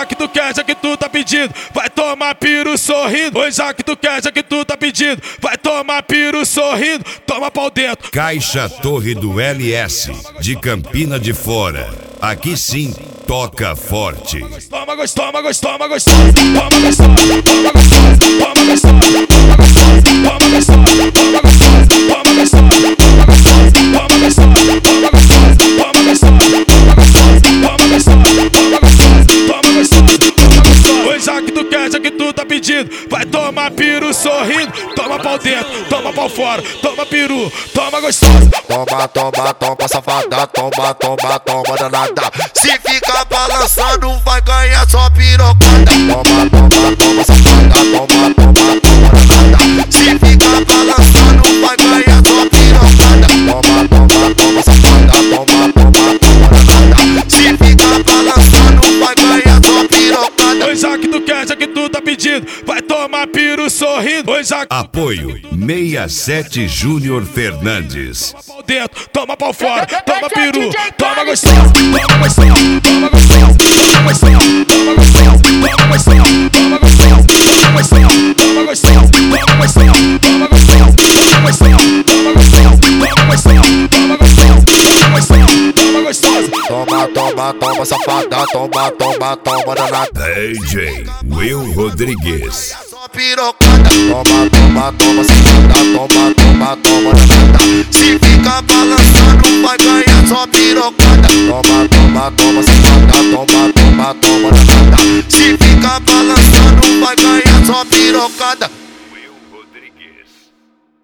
já que tu quer, já que tu tá pedindo, vai tomar piru sorrindo. Oi, já que tu quer, já que tu tá pedindo, vai tomar piru sorrindo. Toma pau dentro. Caixa Torre do LS, de Campina de Fora. Aqui sim, toca forte. Toma gostosa, toma gostosa, toma gostosa, toma gostosa, toma gostosa, toma gostosa, toma gostosa, toma gostosa, toma gostosa, toma gostosa, toma gostosa, toma gostosa, toma gostosa, toma gostosa, toma gostosa, toma gostosa, toma gostosa, toma gostosa, toma gostosa. Oi, já que tu quer, já que tu tá pedindo, vai tomar piru sorrindo. Toma pau dentro, toma pau fora, toma peru, toma gostosa. Toma, toma, toma, safada, toma, toma, toma, danada. Se ficar balançando, vai ganhar só pirocada. Toma, toma, toma, safada, toma, toma, toma, danada. Se ficar balançando, vai ganhar só pirocada. Toma, toma, toma, safada, toma, toma, toma, danada. Se ficar balançando, vai ganhar só pirocada. Oi, já que tu quer, já que tu tá pedindo, vai tomar piru sorrindo. Oi, já que... Apoio 67 Júnior Fernandes. Toma pau dentro, toma pau fora, toma peru, toma gostosa, toma gostosa, toma gostosa, toma gostosa, toma gostosa, toma gostosa, toma gostosa, toma gostosa, toma gostosa, toma gostosa, toma gostosa, toma gostosa, toma gostosa, toma gostosa, toma gostosa, toma gostosa, toma gostosa. Toma, toma, toma, safada, toma, toma, toma, danada. DJ Will Rodrigues. Só pirocada. Toma, toma, toma, safada, toma, toma, toma, danada. Se ficar balançando, vai ganhar só pirocada. Toma, toma, toma, safada, toma, toma, toma, danada. Se ficar balançando, vai ganhar só pirocada.